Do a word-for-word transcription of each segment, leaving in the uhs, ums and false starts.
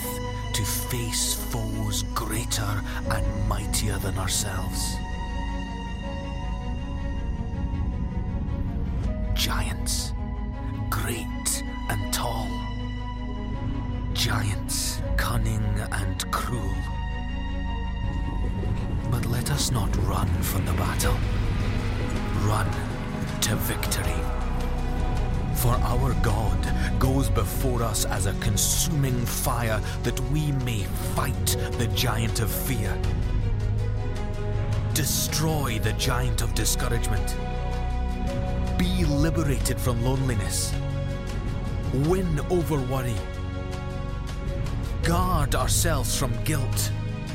strength to face foes greater and mightier than ourselves. Giants, great and tall. Giants, cunning and cruel. But let us not run from the battle. Run to victory. For our God goes before us as a consuming fire, that we may fight the giant of fear. Destroy the giant of discouragement. Be liberated from loneliness. Win over worry. Guard ourselves from guilt.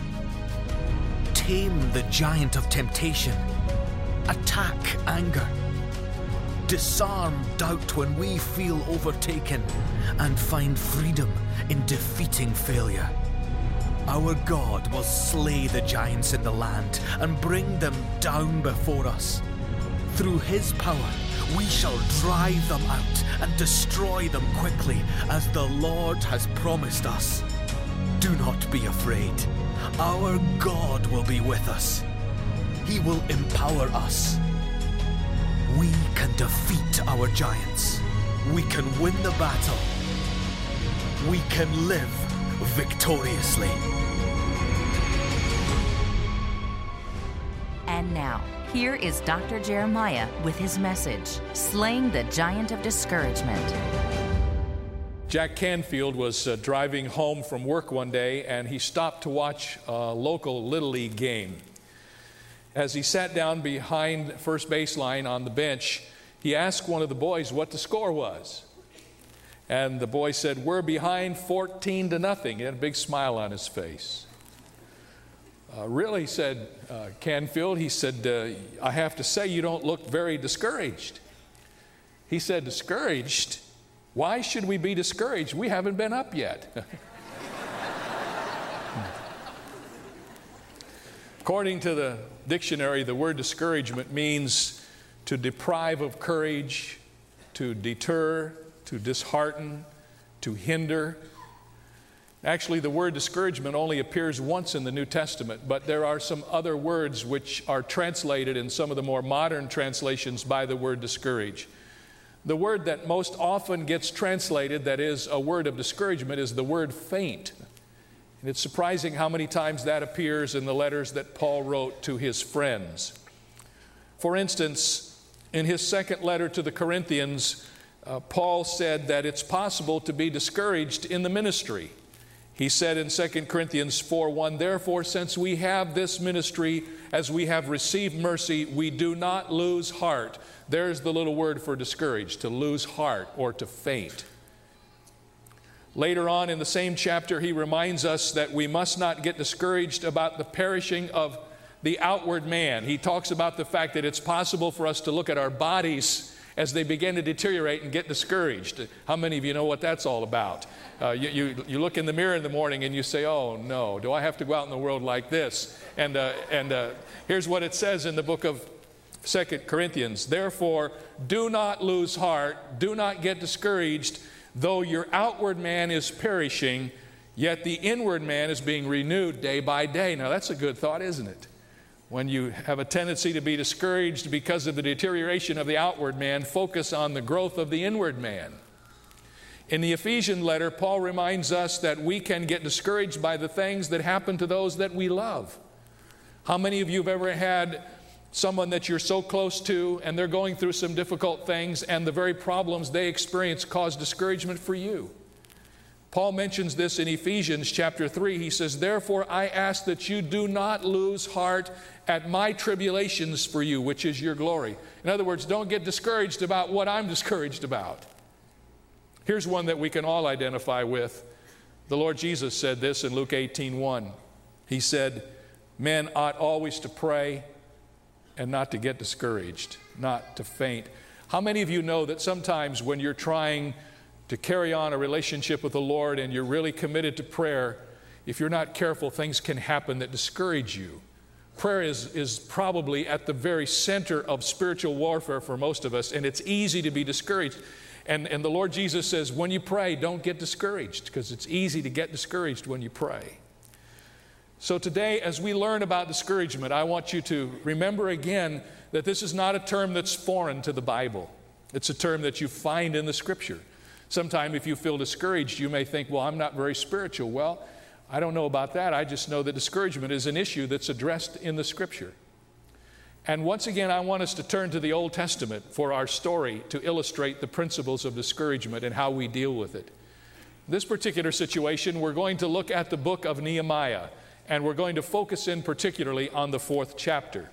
Tame the giant of temptation. Attack anger. Disarm doubt when we feel overtaken, and find freedom in defeating failure. Our God will slay the giants in the land and bring them down before us. Through his power, we shall drive them out and destroy them quickly, as the Lord has promised us. Do not be afraid. Our God will be with us. He will empower us. We can defeat our giants. We can win the battle. We can live victoriously. And now, here is Doctor Jeremiah with his message, Slaying the Giant of Discouragement. Jack Canfield was uh, driving home from work one day, and he stopped to watch a local Little League game. As he sat down behind first baseline on the bench, he asked one of the boys what the score was. And the boy said, "We're behind fourteen to nothing. He had a big smile on his face. Uh, really, said uh, Canfield, he said, uh, I have to say you don't look very discouraged. He said, discouraged? Why should we be discouraged? We haven't been up yet. According to the dictionary, the word discouragement means to deprive of courage, to deter, to dishearten, to hinder. Actually, the word discouragement only appears once in the New Testament, but there are some other words which are translated in some of the more modern translations by the word discourage. The word that most often gets translated, that is a word of discouragement, is the word faint. And it's surprising how many times that appears in the letters that Paul wrote to his friends. For instance, in his second letter to the Corinthians, uh, Paul said that it's possible to be discouraged in the ministry. He said in Second Corinthians four one, therefore, since we have this ministry, as we have received mercy, we do not lose heart. There's the little word for discouraged, to lose heart or to faint. Later on in the same chapter, he reminds us that we must not get discouraged about the perishing of the outward man. He talks about the fact that it's possible for us to look at our bodies as they begin to deteriorate and get discouraged. How many of you know what that's all about? Uh, you, you, you look in the mirror in the morning and you say, oh no, do I have to go out in the world like this? And, uh, and uh, here's what it says in the book of Second Corinthians. Therefore, do not lose heart, do not get discouraged, though your outward man is perishing, yet the inward man is being renewed day by day. Now that's a good thought, isn't it? When you have a tendency to be discouraged because of the deterioration of the outward man, focus on the growth of the inward man. In the Ephesian letter, Paul reminds us that we can get discouraged by the things that happen to those that we love. How many of you have ever had someone that you're so close to and they're going through some difficult things, and the very problems they experience cause discouragement for you? Paul mentions this in Ephesians chapter three. He says, therefore I ask that you do not lose heart at my tribulations for you, which is your glory. In other words, don't get discouraged about what I'm discouraged about. Here's one that we can all identify with. The Lord Jesus said this in Luke eighteen one. He said, men ought always to pray and not to get discouraged, not to faint. How many of you know that sometimes when you're trying to carry on a relationship with the Lord and you're really committed to prayer, if you're not careful, things can happen that discourage you? Prayer is, is probably at the very center of spiritual warfare for most of us, and it's easy to be discouraged. And, and the Lord Jesus says, when you pray, don't get discouraged, because it's easy to get discouraged when you pray. So today, as we learn about discouragement, I want you to remember again that this is not a term that's foreign to the Bible. It's a term that you find in the Scripture. Sometime if you feel discouraged, you may think, well, I'm not very spiritual. Well, I don't know about that. I just know that discouragement is an issue that's addressed in the Scripture. And once again, I want us to turn to the Old Testament for our story to illustrate the principles of discouragement and how we deal with it. This particular situation, we're going to look at the book of Nehemiah, and we're going to focus in particularly on the fourth chapter.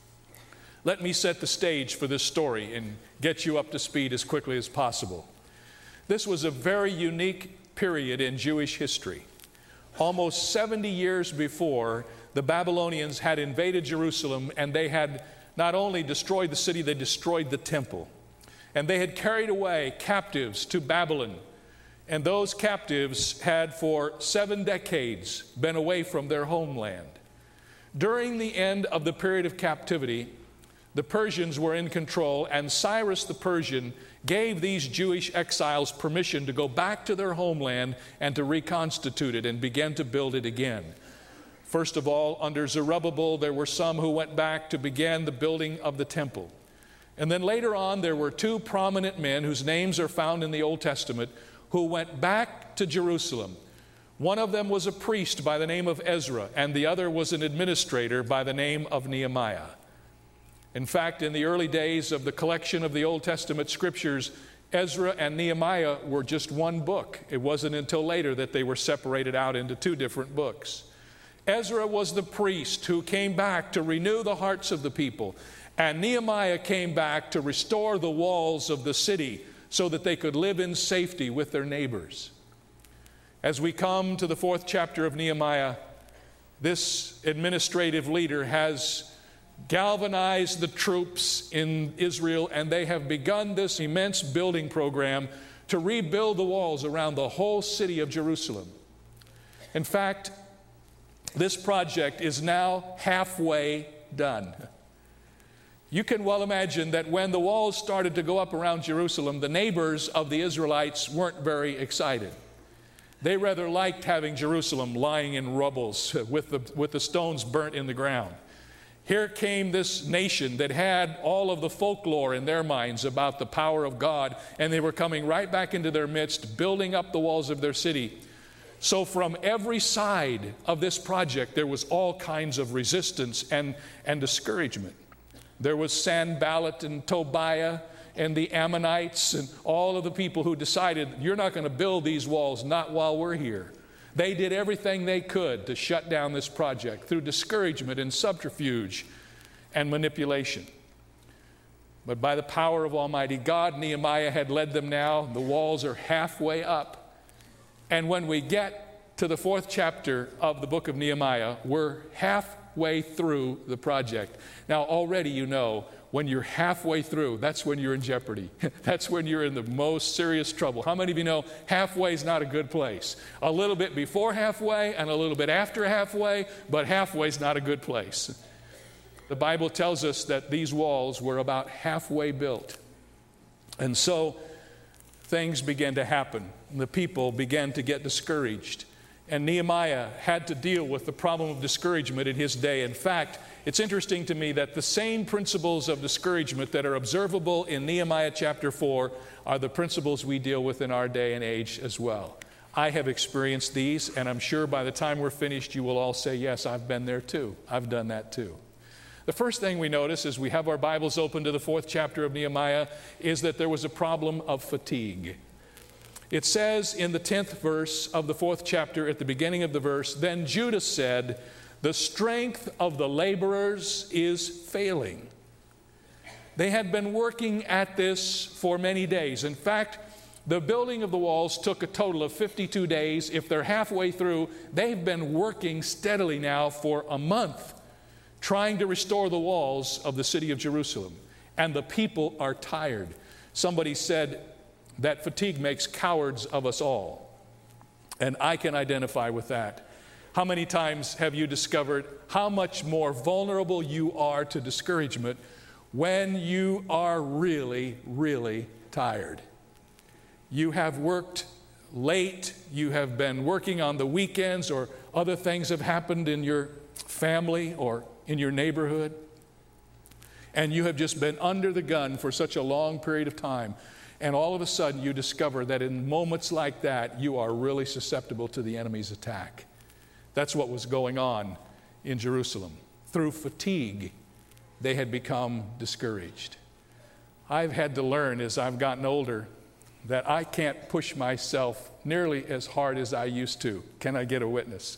Let me set the stage for this story and get you up to speed as quickly as possible. This was a very unique period in Jewish history. Almost seventy years before, the Babylonians had invaded Jerusalem, and they had not only destroyed the city, they destroyed the temple. And they had carried away captives to Babylon. And those captives had for seven decades been away from their homeland. During the end of the period of captivity, the Persians were in control, and Cyrus the Persian gave these Jewish exiles permission to go back to their homeland and to reconstitute it and begin to build it again. First of all, under Zerubbabel, there were some who went back to begin the building of the temple. And then later on, there were two prominent men whose names are found in the Old Testament who went back to Jerusalem. One of them was a priest by the name of Ezra, and the other was an administrator by the name of Nehemiah. In fact, in the early days of the collection of the Old Testament scriptures, Ezra and Nehemiah were just one book. It wasn't until later that they were separated out into two different books. Ezra was the priest who came back to renew the hearts of the people, and Nehemiah came back to restore the walls of the city so that they could live in safety with their neighbors. As we come to the fourth chapter of Nehemiah, this administrative leader has galvanized the troops in Israel, and they have begun this immense building program to rebuild the walls around the whole city of Jerusalem. In fact, this project is now halfway done. You can well imagine that when the walls started to go up around Jerusalem, the neighbors of the Israelites weren't very excited. They rather liked having Jerusalem lying in rubbles with the, with the stones burnt in the ground. Here came this nation that had all of the folklore in their minds about the power of God, and they were coming right back into their midst, building up the walls of their city. So from every side of this project, there was all kinds of resistance and, and discouragement. There was Sanballat and Tobiah and the Ammonites and all of the people who decided, you're not going to build these walls, not while we're here. They did everything they could to shut down this project through discouragement and subterfuge and manipulation. But by the power of Almighty God, Nehemiah had led them now. The walls are halfway up. And when we get to the fourth chapter of the book of Nehemiah, we're halfway through the project. Now, already you know, when you're halfway through, that's when you're in jeopardy. That's when you're in the most serious trouble. How many of you know halfway is not a good place? A little bit before halfway and a little bit after halfway, but halfway is not a good place. The Bible tells us that these walls were about halfway built. And so things began to happen. The people began to get discouraged. And Nehemiah had to deal with the problem of discouragement in his day. In fact, it's interesting to me that the same principles of discouragement that are observable in Nehemiah chapter four are the principles we deal with in our day and age as well. I have experienced these, and I'm sure by the time we're finished, you will all say, yes, I've been there too. I've done that too. The first thing we notice as we have our Bibles open to the fourth chapter of Nehemiah is that there was a problem of fatigue. It says in the tenth verse of the fourth chapter, at the beginning of the verse, then Judah said, the strength of the laborers is failing. They had been working at this for many days. In fact, the building of the walls took a total of fifty-two days. If they're halfway through, they've been working steadily now for a month, trying to restore the walls of the city of Jerusalem. And the people are tired. Somebody said that fatigue makes cowards of us all. And I can identify with that. How many times have you discovered how much more vulnerable you are to discouragement when you are really, really tired? You have worked late. You have been working on the weekends, or other things have happened in your family or in your neighborhood. And you have just been under the gun for such a long period of time. And all of a sudden you discover that in moments like that, you are really susceptible to the enemy's attack. That's what was going on in Jerusalem. Through fatigue, they had become discouraged. I've had to learn as I've gotten older that I can't push myself nearly as hard as I used to. Can I get a witness?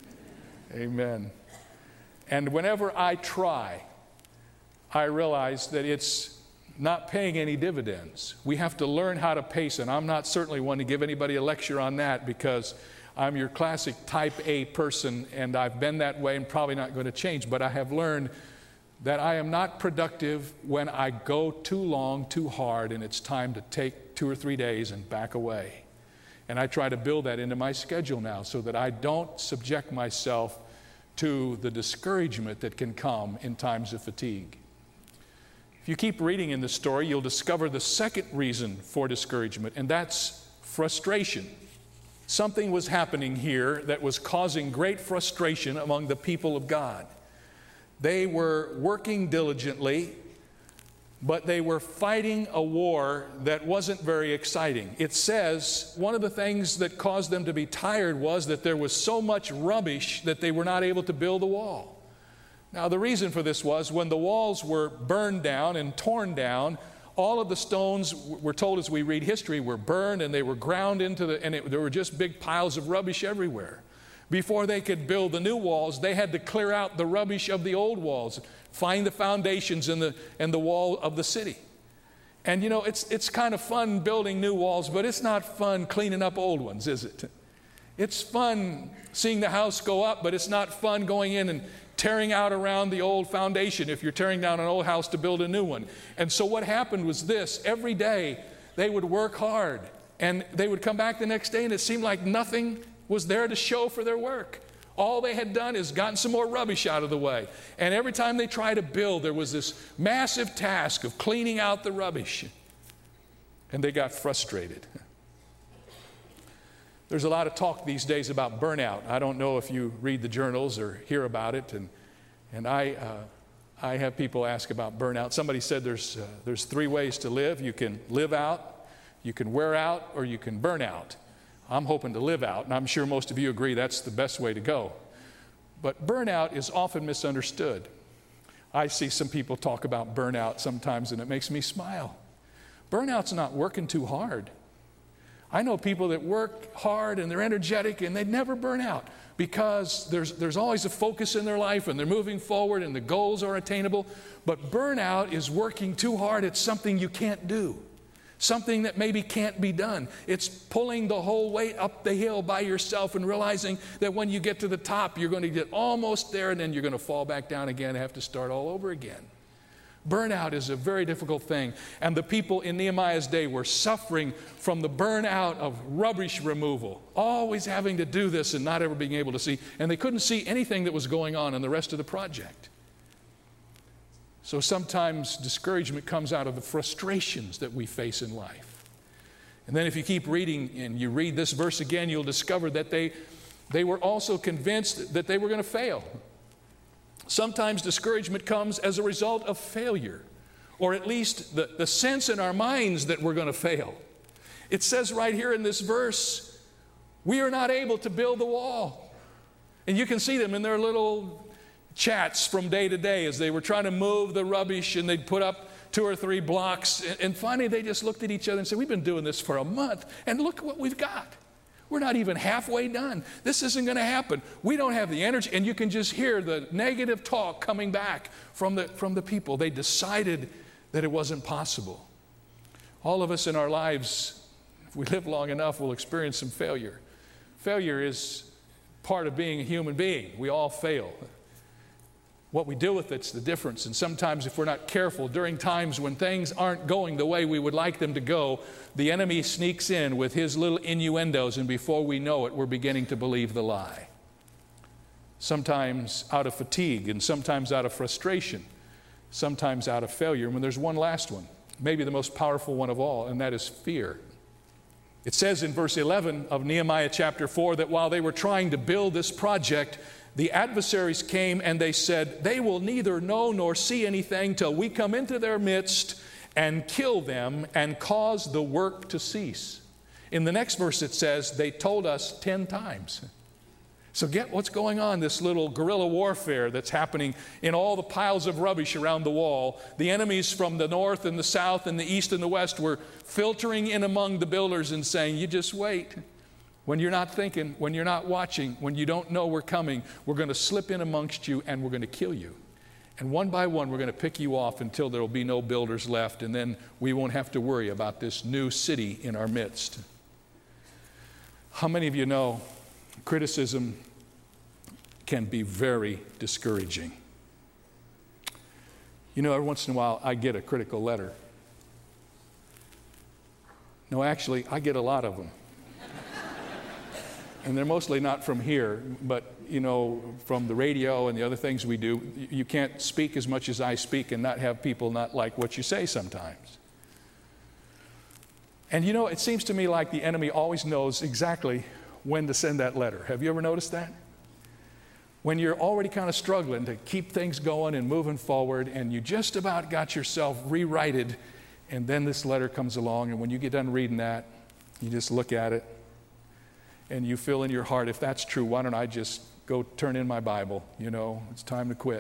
Amen. And whenever I try, I realize that it's not paying any dividends. We have to learn how to pace, and I'm not certainly one to give anybody a lecture on that, because I'm your classic type A person, and I've been that way and probably not going to change. But I have learned that I am not productive when I go too long, too hard, and it's time to take two or three days and back away. And I try to build that into my schedule now so that I don't subject myself to the discouragement that can come in times of fatigue. If you keep reading in the story, you'll discover the second reason for discouragement, and that's frustration. Something was happening here that was causing great frustration among the people of God. They were working diligently, but they were fighting a war that wasn't very exciting. It says one of the things that caused them to be tired was that there was so much rubbish that they were not able to build a wall. Now, the reason for this was when the walls were burned down and torn down, all of the stones, we're told as we read history, were burned and they were ground into the, and it, there were just big piles of rubbish everywhere. Before they could build the new walls, they had to clear out the rubbish of the old walls, find the foundations and the, and the wall of the city. And you know, it's, it's kind of fun building new walls, but it's not fun cleaning up old ones, is it? It's fun seeing the house go up, but it's not fun going in and tearing out around the old foundation if you're tearing down an old house to build a new one. And so what happened was this: every day they would work hard, and they would come back the next day and it seemed like nothing was there to show for their work. All they had done is gotten some more rubbish out of the way. And every time they tried to build, there was this massive task of cleaning out the rubbish. And they got frustrated. There's a lot of talk these days about burnout. I don't know if you read the journals or hear about it. And, and I, uh, I have people ask about burnout. Somebody said there's, uh, there's three ways to live. You can live out, you can wear out, or you can burn out. I'm hoping to live out, and I'm sure most of you agree that's the best way to go. But burnout is often misunderstood. I see some people talk about burnout sometimes, and it makes me smile. Burnout's not working too hard. I know people that work hard and they're energetic and they never burn out because there's, there's always a focus in their life and they're moving forward and the goals are attainable. But burnout is working too hard at something you can't do. Something that maybe can't be done. It's pulling the whole weight up the hill by yourself and realizing that when you get to the top, you're going to get almost there and then you're going to fall back down again and have to start all over again. Burnout is a very difficult thing. And the people in Nehemiah's day were suffering from the burnout of rubbish removal. Always having to do this and not ever being able to see. And they couldn't see anything that was going on in the rest of the project. So sometimes discouragement comes out of the frustrations that we face in life. And then if you keep reading and you read this verse again, you'll discover that they, they were also convinced that they were going to fail. Sometimes discouragement comes as a result of failure, or at least the, the sense in our minds that we're going to fail. It says right here in this verse, we are not able to build the wall. And you can see them in their little chats from day to day as they were trying to move the rubbish, and they'd put up two or three blocks. And, and finally they just looked at each other and said, we've been doing this for a month, and look what we've got. We're not even halfway done. This isn't going to happen. We don't have the energy. And you can just hear the negative talk coming back from the, from the people. They decided that it wasn't possible. All of us in our lives, if we live long enough, will experience some failure. Failure is part of being a human being. We all fail. What we do with it's the difference. And sometimes if we're not careful, during times when things aren't going the way we would like them to go, the enemy sneaks in with his little innuendos, and before we know it, we're beginning to believe the lie. Sometimes out of fatigue, and sometimes out of frustration, sometimes out of failure. And when there's one last one, maybe the most powerful one of all, and that is fear. It says in verse eleven of Nehemiah chapter four that while they were trying to build this project, the adversaries came and they said, they will neither know nor see anything till we come into their midst and kill them and cause the work to cease. In the next verse it says, they told us ten times. So get what's going on, this little guerrilla warfare that's happening in all the piles of rubbish around the wall. The enemies from the north and the south and the east and the west were filtering in among the builders and saying, you just wait. When you're not thinking, when you're not watching, when you don't know we're coming, we're going to slip in amongst you and we're going to kill you. And one by one, we're going to pick you off until there will be no builders left, and then we won't have to worry about this new city in our midst. How many of you know criticism can be very discouraging? You know, every once in a while, I get a critical letter. No, actually, I get a lot of them. And they're mostly not from here, but, you know, from the radio and the other things we do. You can't speak as much as I speak and not have people not like what you say sometimes. And, you know, it seems to me like the enemy always knows exactly when to send that letter. Have you ever noticed that? When you're already kind of struggling to keep things going and moving forward, and you just about got yourself rewrited, and then this letter comes along, and when you get done reading that, you just look at it, and you feel in your heart, if that's true, why don't I just go turn in my Bible? You know, it's time to quit.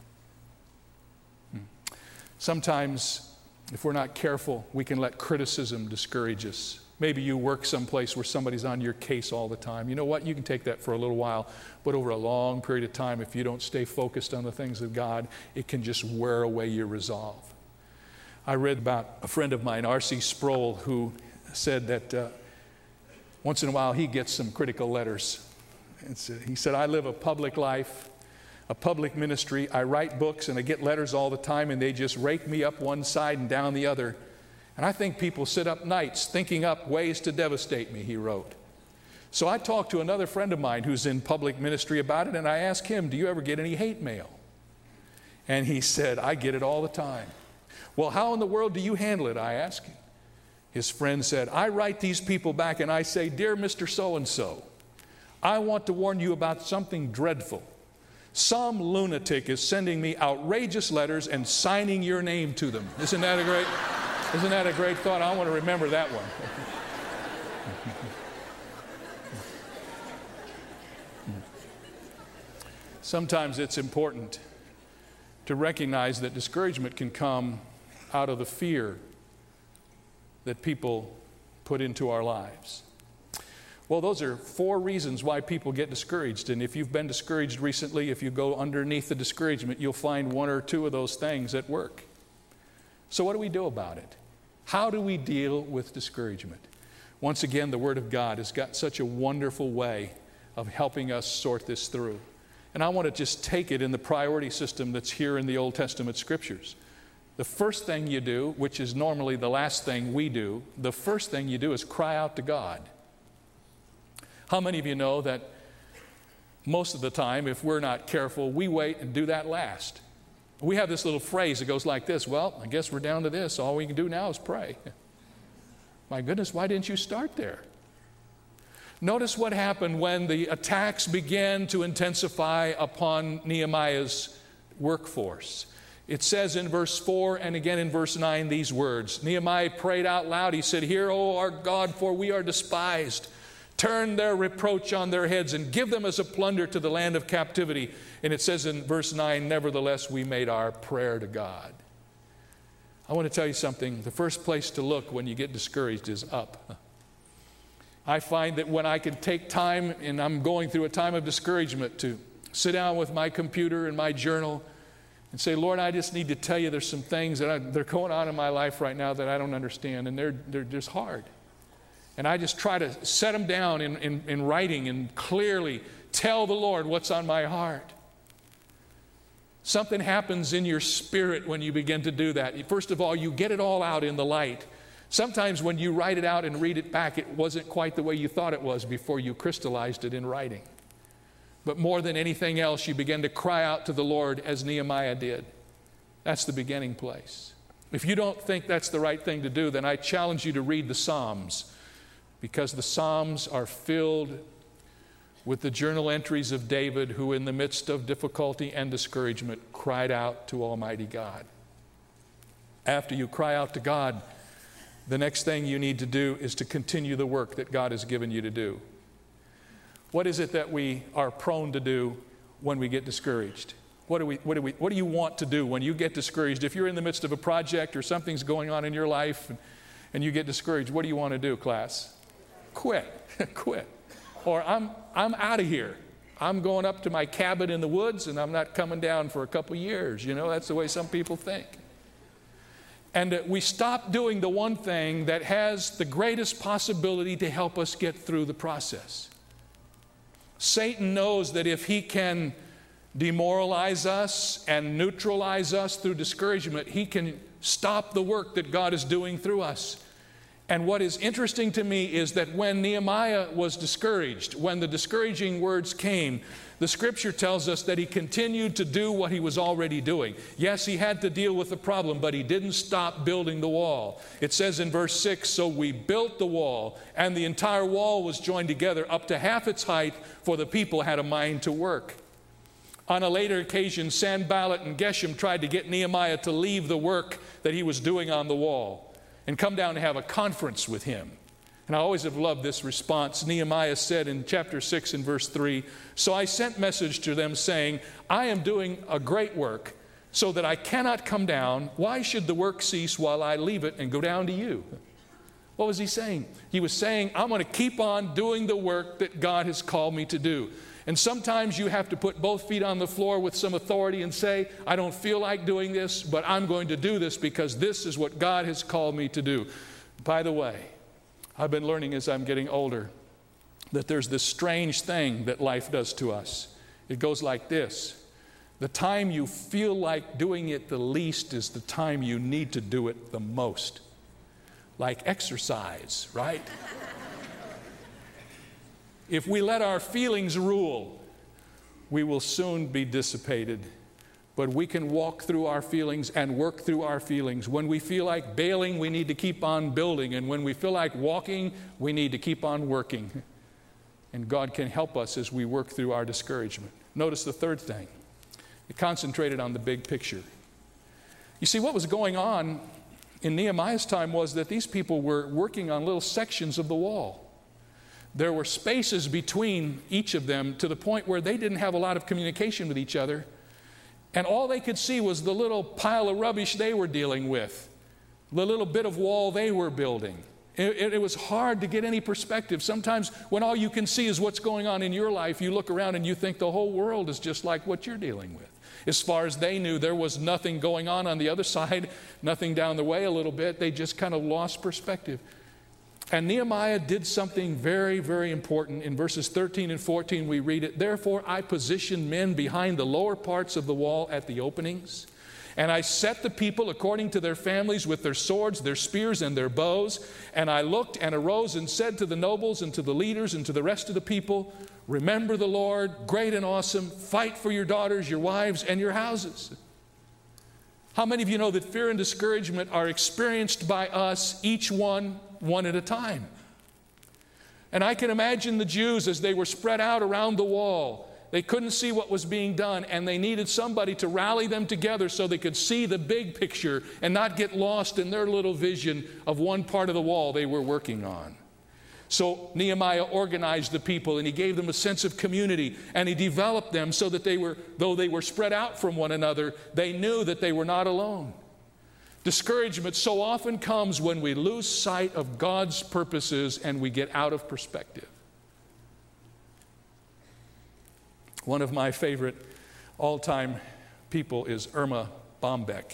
Sometimes, if we're not careful, we can let criticism discourage us. Maybe you work someplace where somebody's on your case all the time. You know what? You can take that for a little while, but over a long period of time, if you don't stay focused on the things of God, it can just wear away your resolve. I read about a friend of mine, R C Sproul, who said that uh, once in a while he gets some critical letters. It's, uh, he said, I live a public life, a public ministry. I write books and I get letters all the time, and they just rake me up one side and down the other. And I think people sit up nights thinking up ways to devastate me, he wrote. So I talked to another friend of mine who's in public ministry about it, and I asked him, do you ever get any hate mail? And he said, I get it all the time. Well, how in the world do you handle it? I asked him. His friend said, I write these people back and I say, dear Mister So-and-so, I want to warn you about something dreadful. Some lunatic is sending me outrageous letters and signing your name to them. Isn't that a great, isn't that a great thought? I want to remember that one. Sometimes it's important to recognize that discouragement can come out of the fear that people put into our lives. Well, those are four reasons why people get discouraged. And if you've been discouraged recently, if you go underneath the discouragement, you'll find one or two of those things at work. So what do we do about it? How do we deal with discouragement? Once again, the Word of God has got such a wonderful way of helping us sort this through. And I want to just take it in the priority system that's here in the Old Testament Scriptures. The first thing you do, which is normally the last thing we do, the first thing you do is cry out to God. How many of you know that most of the time, if we're not careful, we wait and do that last? We have this little phrase that goes like this, well, I guess we're down to this. All we can do now is pray. My goodness, why didn't you start there? Notice what happened when the attacks began to intensify upon Nehemiah's workforce. It says in verse four and again in verse nine these words. Nehemiah prayed out loud. He said, hear, O our God, for we are despised. Turn their reproach on their heads and give them as a plunder to the land of captivity. And it says in verse nine, nevertheless, we made our prayer to God. I want to tell you something. The first place to look when you get discouraged is up. I find that when I can take time and I'm going through a time of discouragement to sit down with my computer and my journal and say, Lord, I just need to tell you there's some things that I, they're going on in my life right now that I don't understand, and they're, they're just hard. And I just try to set them down in, in, in writing and clearly tell the Lord what's on my heart. Something happens in your spirit when you begin to do that. First of all, you get it all out in the light. Sometimes when you write it out and read it back, it wasn't quite the way you thought it was before you crystallized it in writing. But more than anything else, you begin to cry out to the Lord as Nehemiah did. That's the beginning place. If you don't think that's the right thing to do, then I challenge you to read the Psalms. because the Psalms are filled with the journal entries of David, who in the midst of difficulty and discouragement cried out to Almighty God. After you cry out to God, the next thing you need to do is to continue the work that God has given you to do. What is it that we are prone to do when we get discouraged? What do we, what do we, what do you want to do when you get discouraged? If you're in the midst of a project or something's going on in your life and, and you get discouraged, what do you want to do, class? Quit. Quit. Or I'm, I'm out of here. I'm going up to my cabin in the woods and I'm not coming down for a couple years. You know, that's the way some people think. And uh, we stop doing the one thing that has the greatest possibility to help us get through the process. Satan knows that if he can demoralize us and neutralize us through discouragement, he can stop the work that God is doing through us. And what is interesting to me is that when Nehemiah was discouraged, when the discouraging words came, the scripture tells us that he continued to do what he was already doing. Yes, he had to deal with the problem, but he didn't stop building the wall. It says in verse six, so we built the wall, and the entire wall was joined together up to half its height, for the people had a mind to work. On a later occasion, Sanballat and Geshem tried to get Nehemiah to leave the work that he was doing on the wall and come down to have a conference with him. And I always have loved this response. Nehemiah said in chapter six and verse three, so I sent message to them saying, I am doing a great work so that I cannot come down. Why should the work cease while I leave it and go down to you? What was he saying? He was saying, I'm going to keep on doing the work that God has called me to do. And sometimes you have to put both feet on the floor with some authority and say, I don't feel like doing this, but I'm going to do this because this is what God has called me to do. By the way, I've been learning as I'm getting older that there's this strange thing that life does to us. It goes like this. The time you feel like doing it the least is the time you need to do it the most. Like exercise, right? If we let our feelings rule, we will soon be dissipated. But we can walk through our feelings and work through our feelings. When we feel like bailing, we need to keep on building. And when we feel like walking, we need to keep on working. And God can help us as we work through our discouragement. Notice the third thing. It concentrated on the big picture. You see, what was going on in Nehemiah's time was that these people were working on little sections of the wall. There were spaces between each of them to the point where they didn't have a lot of communication with each other. And all they could see was the little pile of rubbish they were dealing with, the little bit of wall they were building. It, it, it was hard to get any perspective. Sometimes when all you can see is what's going on in your life, you look around and you think the whole world is just like what you're dealing with. As far as they knew, there was nothing going on on the other side, nothing down the way a little bit. They just kind of lost perspective. And Nehemiah did something very, very important. In verses thirteen and fourteen, we read it. Therefore, I positioned men behind the lower parts of the wall at the openings. And I set the people according to their families with their swords, their spears, and their bows. And I looked and arose and said to the nobles and to the leaders and to the rest of the people, remember the Lord, great and awesome. Fight for your daughters, your wives, and your houses. How many of you know that fear and discouragement are experienced by us, each one, one at a time? And I can imagine the Jews as they were spread out around the wall. They couldn't see what was being done, and they needed somebody to rally them together so they could see the big picture and not get lost in their little vision of one part of the wall they were working on. So Nehemiah organized the people, and he gave them a sense of community, and he developed them so that they were, though they were spread out from one another, they knew that they were not alone. Discouragement so often comes when we lose sight of God's purposes and we get out of perspective. One of my favorite all-time people is Irma Bombeck.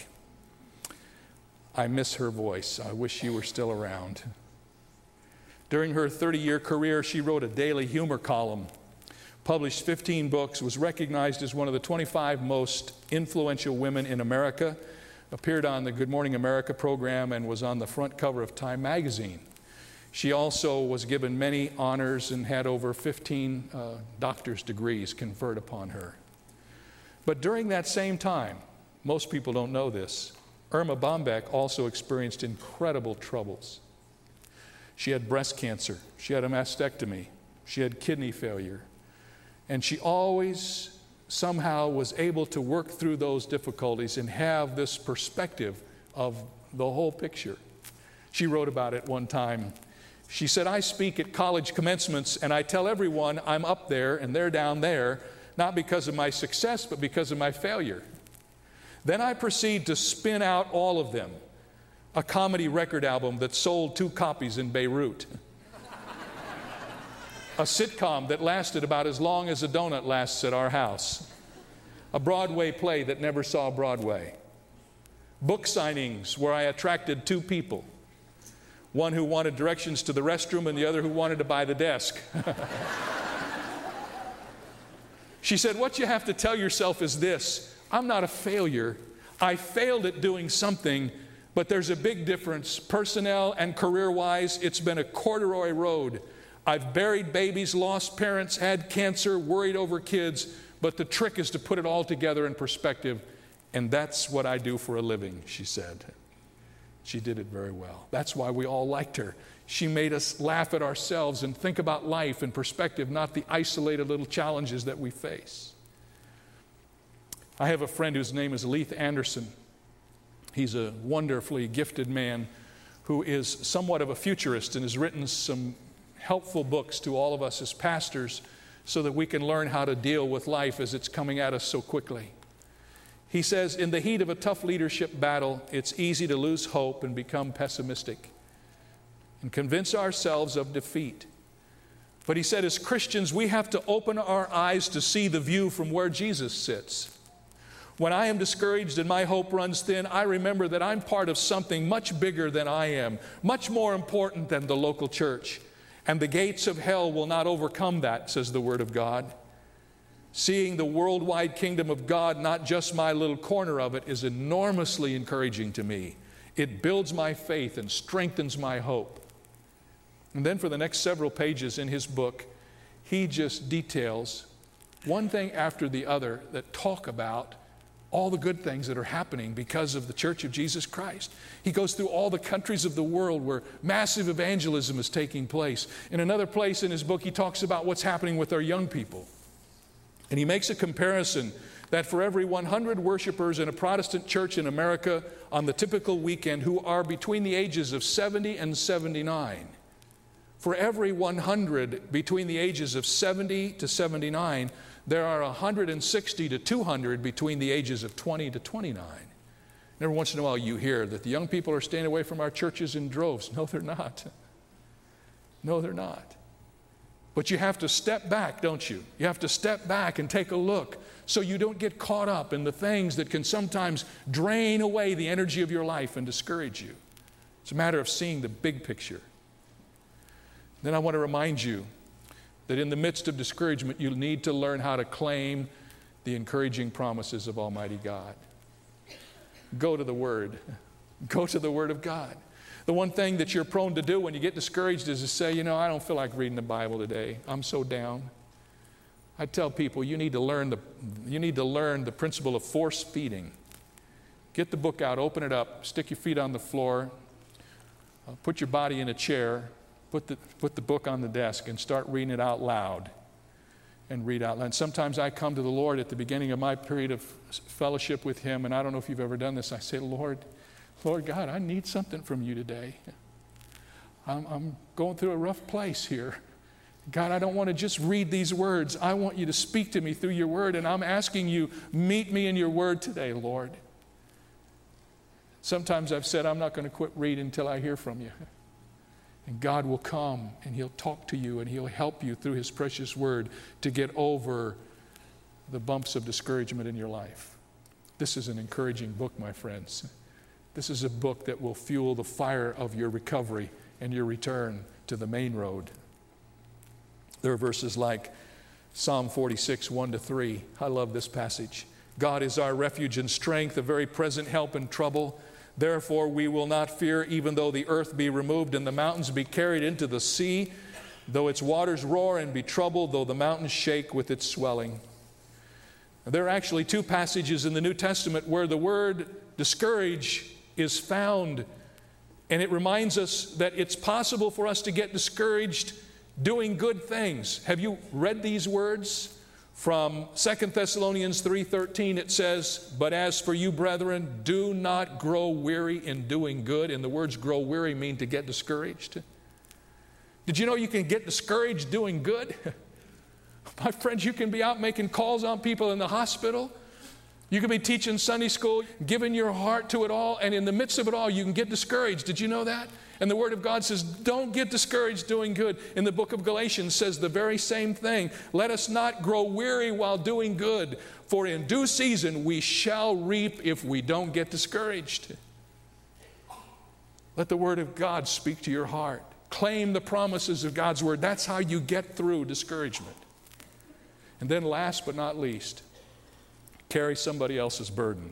I miss her voice. I wish she were still around. During her thirty-year career, she wrote a daily humor column, published fifteen books, was recognized as one of the twenty-five most influential women in America, appeared on the Good Morning America program, and was on the front cover of Time magazine. She also was given many honors and had over fifteen uh, doctor's degrees conferred upon her. But during that same time, most people don't know this, Irma Bombeck also experienced incredible troubles. She had breast cancer. She had a mastectomy. She had kidney failure. And she always somehow was able to work through those difficulties and have this perspective of the whole picture. She wrote about it one time. She said, I speak at college commencements and I tell everyone I'm up there and they're down there, not because of my success, but because of my failure. Then I proceed to spin out all of them. A comedy record album that sold two copies in Beirut. A sitcom that lasted about as long as a donut lasts at our house. A Broadway play that never saw Broadway. Book signings where I attracted two people. One who wanted directions to the restroom and the other who wanted to buy the desk. She said, what you have to tell yourself is this: I'm not a failure. I failed at doing something, but there's a big difference. Personnel and career-wise, it's been a corduroy road. I've buried babies, lost parents, had cancer, worried over kids, but the trick is to put it all together in perspective, and that's what I do for a living, she said. She did it very well. That's why we all liked her. She made us laugh at ourselves and think about life in perspective, not the isolated little challenges that we face. I have a friend whose name is Leith Anderson. He's a wonderfully gifted man who is somewhat of a futurist and has written some helpful books to all of us as pastors so that we can learn how to deal with life as it's coming at us so quickly. He says, in the heat of a tough leadership battle, it's easy to lose hope and become pessimistic and convince ourselves of defeat. But he said, as Christians, we have to open our eyes to see the view from where Jesus sits. When I am discouraged and my hope runs thin, I remember that I'm part of something much bigger than I am, much more important than the local church. And the gates of hell will not overcome that, says the Word of God. Seeing the worldwide kingdom of God, not just my little corner of it, is enormously encouraging to me. It builds my faith and strengthens my hope. And then for the next several pages in his book, he just details one thing after the other that talk about all the good things that are happening because of the Church of Jesus Christ. He goes through all the countries of the world where massive evangelism is taking place. In another place in his book, he talks about what's happening with our young people. And he makes a comparison that for every one hundred worshipers in a Protestant church in America on the typical weekend who are between the ages of seventy and seventy-nine, for every one hundred between the ages of seventy to seventy-nine, there are one hundred sixty to two hundred between the ages of twenty to twenty-nine. And every once in a while you hear that the young people are staying away from our churches in droves. No, they're not. No, they're not. But you have to step back, don't you? You have to step back and take a look so you don't get caught up in the things that can sometimes drain away the energy of your life and discourage you. It's a matter of seeing the big picture. Then I want to remind you that in the midst of discouragement, you need to learn how to claim the encouraging promises of Almighty God. Go to the Word. Go to the Word of God. The one thing that you're prone to do when you get discouraged is to say, you know, I don't feel like reading the Bible today. I'm so down. I tell people you need to learn the, you need to learn the principle of force feeding. Get the book out, open it up, stick your feet on the floor, uh, put your body in a chair, Put the, put the book on the desk and start reading it out loud and read out loud. And sometimes I come to the Lord at the beginning of my period of fellowship with Him, and I don't know if you've ever done this. I say, Lord, Lord God, I need something from you today. I'm, I'm going through a rough place here. God, I don't want to just read these words. I want you to speak to me through your word, and I'm asking you, meet me in your word today, Lord. Sometimes I've said, I'm not going to quit reading until I hear from you. And God will come and He'll talk to you and He'll help you through His precious word to get over the bumps of discouragement in your life. This is an encouraging book, my friends. This is a book that will fuel the fire of your recovery and your return to the main road. There are verses like Psalm forty-six, one to three. I love this passage. God is our refuge and strength, a very present help in trouble. Therefore we will not fear, even though the earth be removed and the mountains be carried into the sea, though its waters roar and be troubled, though the mountains shake with its swelling. There are actually two passages in the New Testament where the word discourage is found And it reminds us that it's possible for us to get discouraged doing good things. Have you read these words? From Second Thessalonians three thirteen, it says, "But as for you, brethren, do not grow weary in doing good." And the words grow weary mean to get discouraged. Did you know you can get discouraged doing good? My friends, you can be out making calls on people in the hospital. You can be teaching Sunday school, giving your heart to it all, and in the midst of it all, you can get discouraged. Did you know that? And the Word of God says, don't get discouraged doing good. In the book of Galatians says the very same thing. Let us not grow weary while doing good, for in due season we shall reap if we don't get discouraged. Let the Word of God speak to your heart. Claim the promises of God's Word. That's how you get through discouragement. And then last but not least, carry somebody else's burden.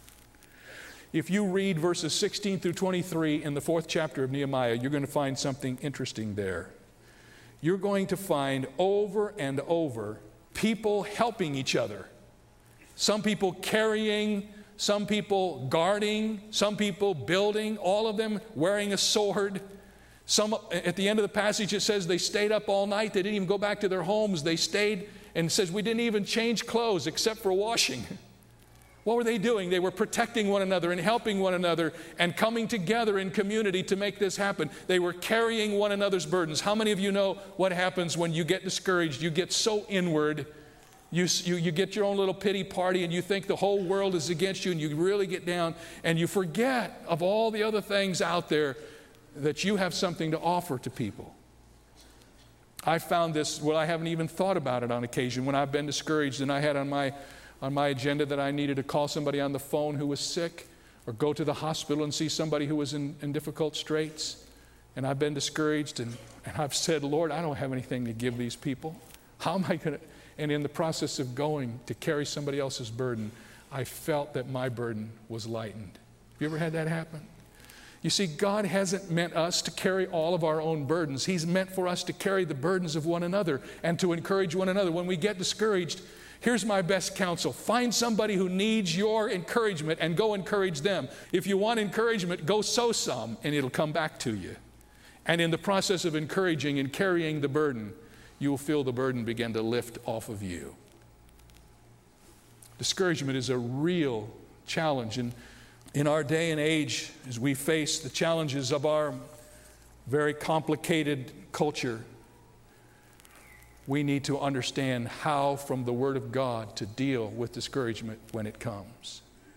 If you read verses sixteen through twenty-three in the fourth chapter of Nehemiah, you're going to find something interesting there. You're going to find over and over people helping each other. Some people carrying, some people guarding, some people building, all of them wearing a sword. Some, at the end of the passage, it says they stayed up all night. They didn't even go back to their homes. They stayed, and it says we didn't even change clothes except for washing. What were they doing? They were protecting one another and helping one another and coming together in community to make this happen. They were carrying one another's burdens. How many of you know what happens when you get discouraged? You get so inward. You, you, you get your own little pity party and you think the whole world is against you, and you really get down and you forget of all the other things out there that you have something to offer to people. I found this, well, I haven't even thought about it on occasion when I've been discouraged and I had on my on my agenda that I needed to call somebody on the phone who was sick or go to the hospital and see somebody who was in, in difficult straits. And I've been discouraged and, and I've said, Lord, I don't have anything to give these people. How am I going to? And in the process of going to carry somebody else's burden, I felt that my burden was lightened. Have you ever had that happen? You see, God hasn't meant us to carry all of our own burdens. He's meant for us to carry the burdens of one another and to encourage one another. When we get discouraged, here's my best counsel. Find somebody who needs your encouragement and go encourage them. If you want encouragement, go sow some and it'll come back to you. And in the process of encouraging and carrying the burden, you will feel the burden begin to lift off of you. Discouragement is a real challenge. And in our day and age, as we face the challenges of our very complicated culture, we need to understand how, from the Word of God, to deal with discouragement when it comes.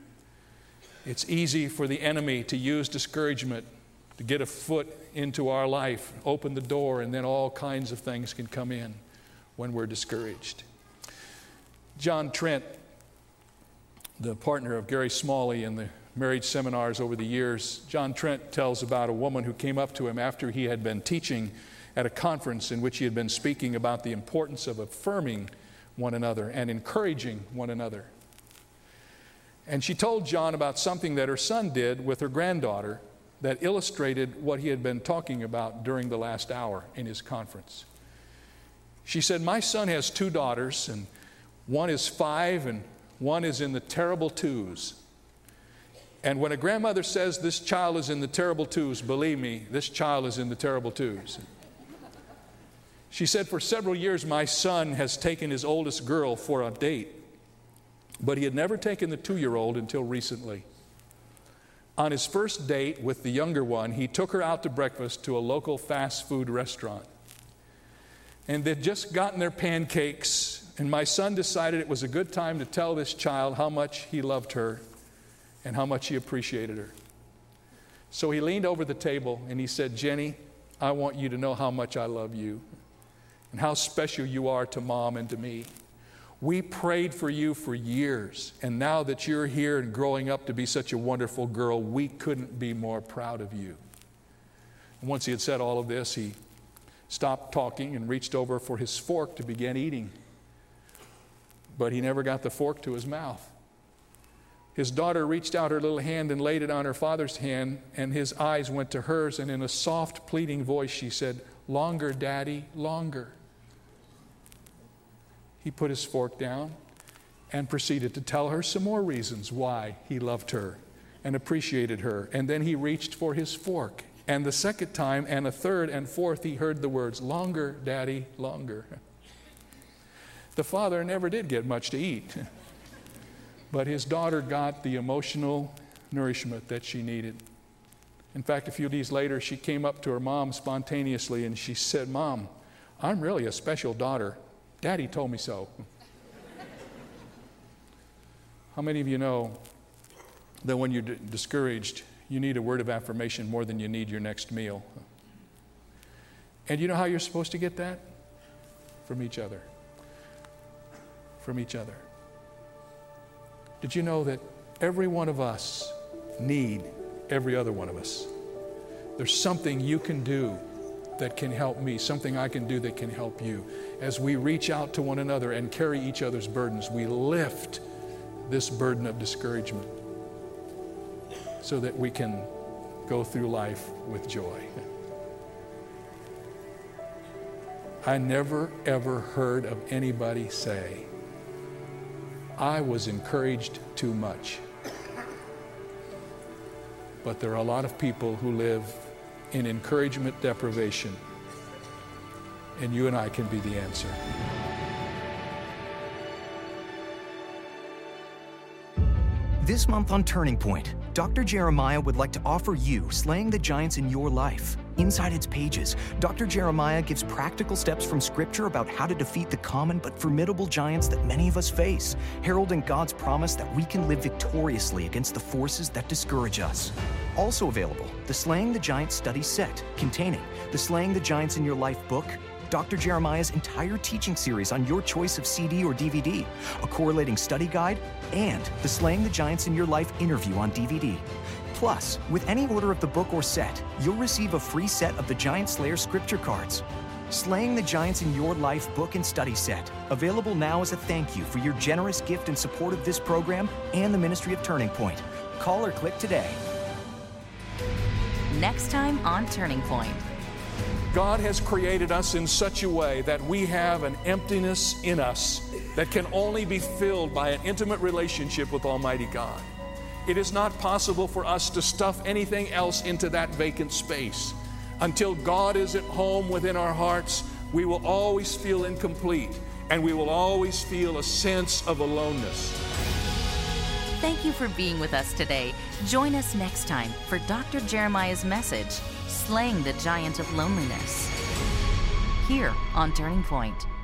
It's easy for the enemy to use discouragement to get a foot into our life, open the door, and then all kinds of things can come in when we're discouraged. John Trent, the partner of Gary Smalley in the marriage seminars over the years, John Trent tells about a woman who came up to him after he had been teaching at a conference in which he had been speaking about the importance of affirming one another and encouraging one another. And she told John about something that her son did with her granddaughter that illustrated what he had been talking about during the last hour in his conference. She said, my son has two daughters, and one is five and one is in the terrible twos. And when a grandmother says this child is in the terrible twos, believe me, this child is in the terrible twos. She said, for several years, my son has taken his oldest girl for a date, but he had never taken the two-year-old until recently. On his first date with the younger one, he took her out to breakfast to a local fast food restaurant. And they'd just gotten their pancakes, and my son decided it was a good time to tell this child how much he loved her and how much he appreciated her. So he leaned over the table and he said, Jenny, I want you to know how much I love you and how special you are to Mom and to me. We prayed for you for years, and now that you're here and growing up to be such a wonderful girl, we couldn't be more proud of you. And once he had said all of this, he stopped talking and reached over for his fork to begin eating. But he never got the fork to his mouth. His daughter reached out her little hand and laid it on her father's hand, and his eyes went to hers, and in a soft, pleading voice, she said, "Longer, Daddy, longer." He put his fork down and proceeded to tell her some more reasons why he loved her and appreciated her. And then he reached for his fork And the second time, and a third and fourth, he heard the words, "Longer, Daddy, longer." The father never did get much to eat, but his daughter got the emotional nourishment that she needed. In fact, a few days later, she came up to her mom spontaneously and she said, "Mom, I'm really a special daughter. Daddy told me so." How many of you know that when you're d- discouraged, you need a word of affirmation more than you need your next meal? And you know how you're supposed to get that? From each other. From each other. Did you know that every one of us need every other one of us? There's something you can do that can help me, something I can do that can help you. As we reach out to one another and carry each other's burdens, we lift this burden of discouragement so that we can go through life with joy. I never ever heard of anybody say, "I was encouraged too much." But there are a lot of people who live in encouragement deprivation, and you and I can be the answer. This month on Turning Point, Doctor Jeremiah would like to offer you Slaying the Giants in Your Life. Inside its pages, Doctor Jeremiah gives practical steps from Scripture about how to defeat the common but formidable giants that many of us face, heralding God's promise that we can live victoriously against the forces that discourage us. Also available, the Slaying the Giants study set, containing the Slaying the Giants in Your Life book, Doctor Jeremiah's entire teaching series on your choice of C D or D V D, a correlating study guide, and the Slaying the Giants in Your Life interview on D V D. Plus, with any order of the book or set, you'll receive a free set of the Giant Slayer scripture cards. Slaying the Giants in Your Life book and study set, available now as a thank you for your generous gift in support of this program and the ministry of Turning Point. Call or click today. Next time on Turning Point. God has created us in such a way that we have an emptiness in us that can only be filled by an intimate relationship with Almighty God. It is not possible for us to stuff anything else into that vacant space. Until God is at home within our hearts, we will always feel incomplete, and we will always feel a sense of aloneness. Thank you for being with us today. Join us next time for Doctor Jeremiah's message, Slaying the Giant of Loneliness, here on Turning Point.